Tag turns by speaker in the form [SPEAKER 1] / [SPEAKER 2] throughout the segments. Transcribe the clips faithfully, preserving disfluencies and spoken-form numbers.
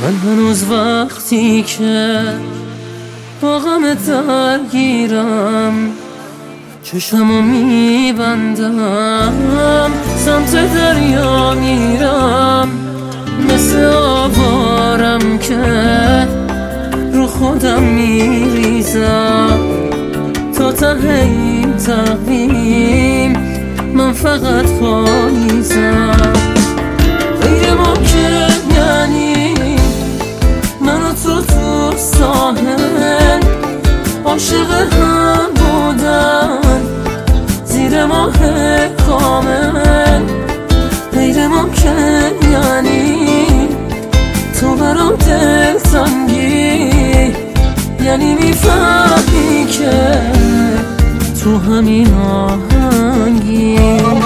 [SPEAKER 1] من هنوز وقتی که با غم درگیرم چشمو میبندم، سمت دریا میرم، مثل آوارم که رو خودم میریزم. تا ته این تقویم من فقط پاییزم. غیر ممکن یعنی من و تو تو ساحل عاشق هم بودن زیر ماه کامل. غیر ممکن یعنی تو برام دلتنگی، یعنی میفهمی که تو همین آهنگی.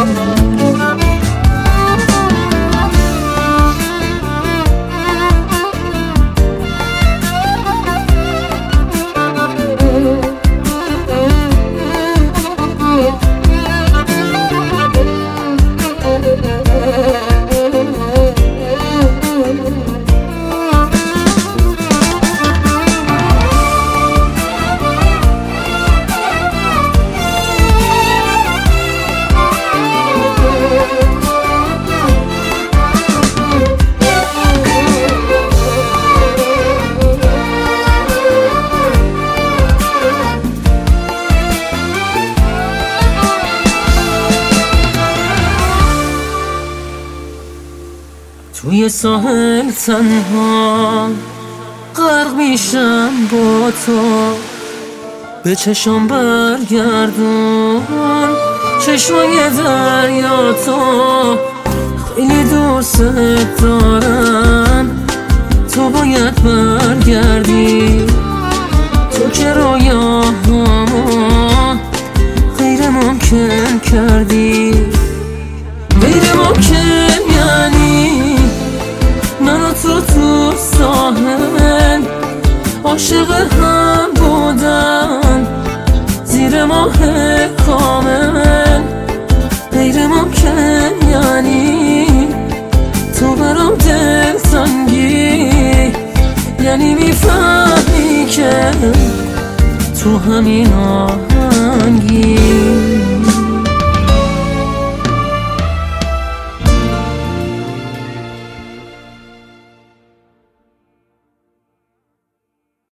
[SPEAKER 1] توی ساحل تنها غرق میشم با تو، به چشم برگردون چشمای دریا. تو خیلی دوست دارم، تو باید برگردی. تو که رویاهامو غیر ممکن کردی. غیر ممکن یعنی من و تو تو ساحل عاشق هم بودن زیر ماه کامل. غیر ممکن یعنی تو برام دلتنگی، یعنی میفهمی که تو همین آهنگی.